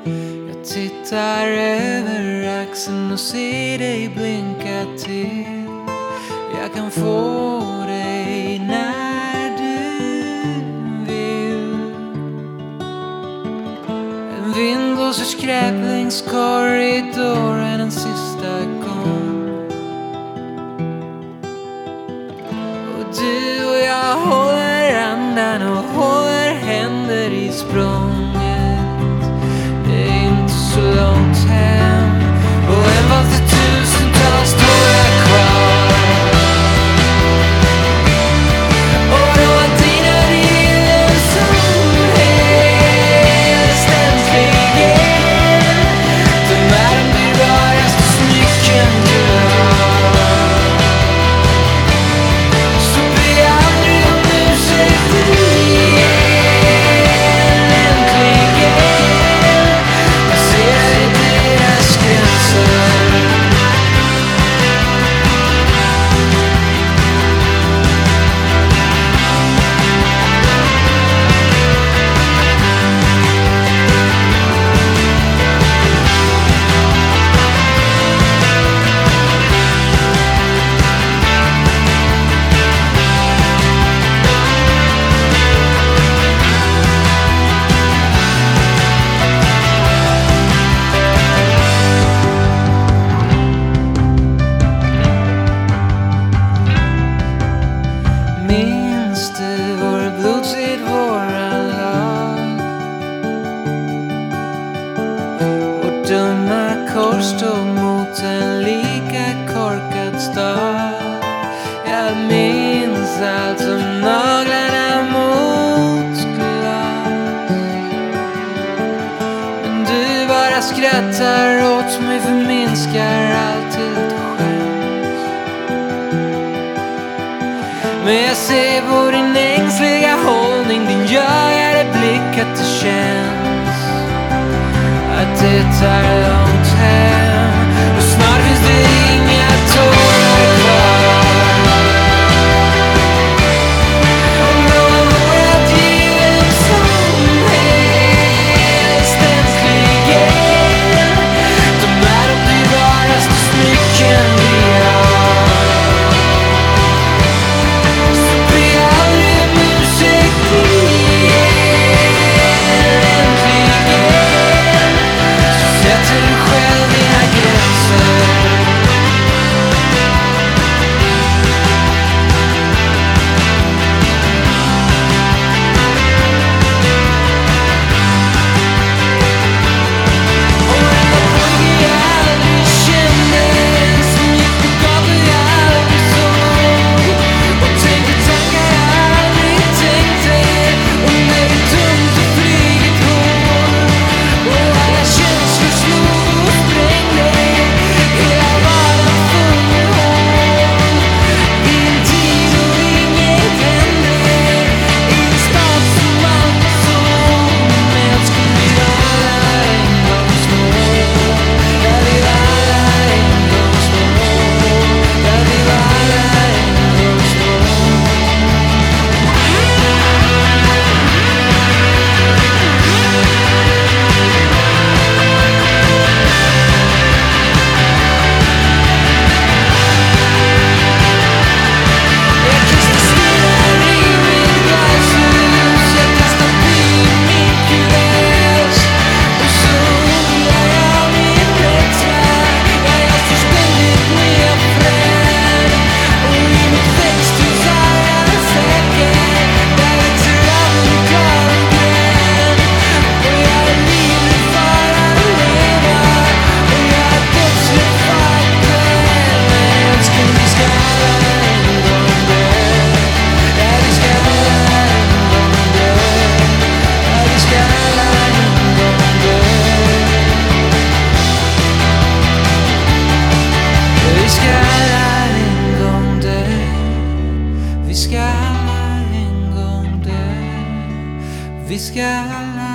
Jag tittar över axeln och ser dig blinka till. Jag kan få dig när du vill. En vind blåser skräp längs korridoren en sista gång. Och du och jag håller andan och håller händer i språnget. Det är inte så långt hem. Och en vals till tusentals tårar kvar. Och då var dina bilder som helst äntligen. De är de dyrbaraste smycken du har. Så be aldrig om ursäkt igen. Äntligen. Jag ser i deras gränser. Minns du vår blodstrid, våran lag? Vårt dumma kors stod mot en lika korkad stad. Jag minns allt som naglarna mot glas. Men du bara skrattar åt mig, förminskar allt till ett skämt. Men jag ser på din ängsliga hållning, din jagade blick, att det känns att det tar långt hem. Och snart finns det inga tårar kvar. Och då var vårat givet som helst äntligen. De är de dyrbaraste smycken vi har. Så be aldrig om ursäkt igen. Äntligen. Så sätter du själv dina gränser. Och varenda pojke jag aldrig kände, som gick på gator jag aldrig såg, och tänkte tankar jag aldrig tänkte, och när det dumt och flygit hår, och alla känslor slog och sprängde hela vardagen full med hål. I en tid då inget hände, i en stad som allt var så, men jag skulle vi alla en gång små. Ja, vi var alla en gång små. Ja, vi var alla en gång små. Jag kastar stenar i mitt glashus, jag kastar bly i mitt kuvert, och så odlar jag min rädsla. Ja, jag får ständigt nya frön, och i mitt växthus har jag en säker, där växer allt klar och grön. Och jag är livrädd för att leva, och jag är dödsrädd för att dö. Men jag önskar vi ska alla en gång dö. Ja, vi ska alla en gång dö. Ja, vi ska alla en gång dö. Vi ska alla en gång dö. Vi ska alla en gång dö. Vi ska alla